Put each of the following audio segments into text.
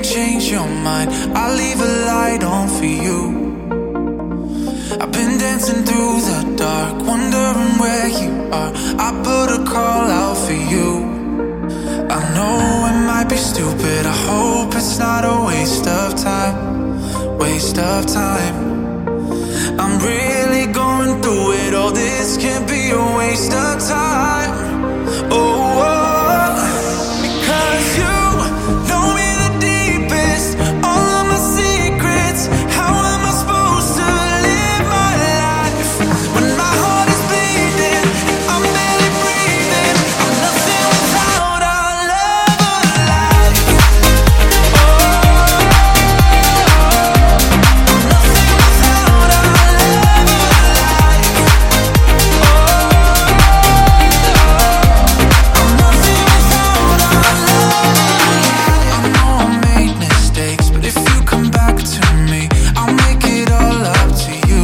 change your mind. I'll leave a light on for you. I've been dancing through the dark, wondering where you are. I put a call out for you. I know it might be stupid, I hope it's not a waste of time. Waste of time. I'm really going through it, all this can't be a waste of time. Oh, because you know me the deepest, all of my secrets. How am I supposed to live my life when my heart is bleeding and I'm barely breathing? I'm nothing without our love alive. Oh, I'm nothing without our love alive. Oh, I'm nothing without our love alive. I know I made mistakes, but if you come back to me, I'll make it all up to you.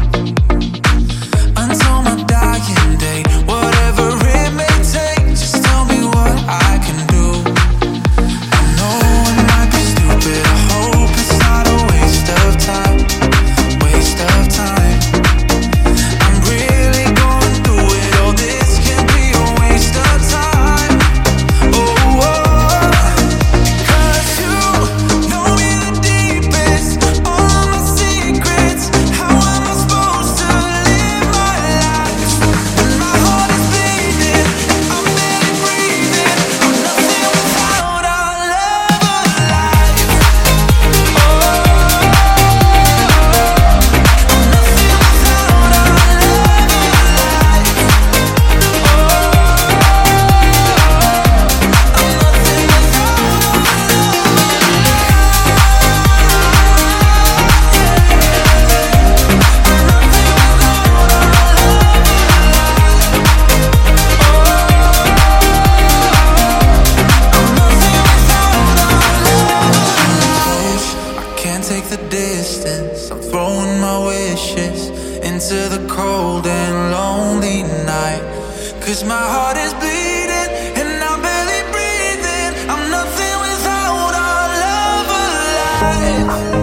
Until my dying day, whatever it may take, just tell me what I can do. I know it might be stupid, I hope it's not a waste of time. Waste of time. I'm really going through it, all this can't be a waste of time. Oh, because you know me the deepest, all of my secrets. How am I supposed to live my life when my heart is bleeding and I'm barely breathing? I'm nothing without our love alive. Oh, I'm nothing without our love alive. I can't take the distance. I'm throwing my wishes into the cold and lonely night. 'Cause my heart is bleeding and I'm barely breathing. I'm nothing without our love alive.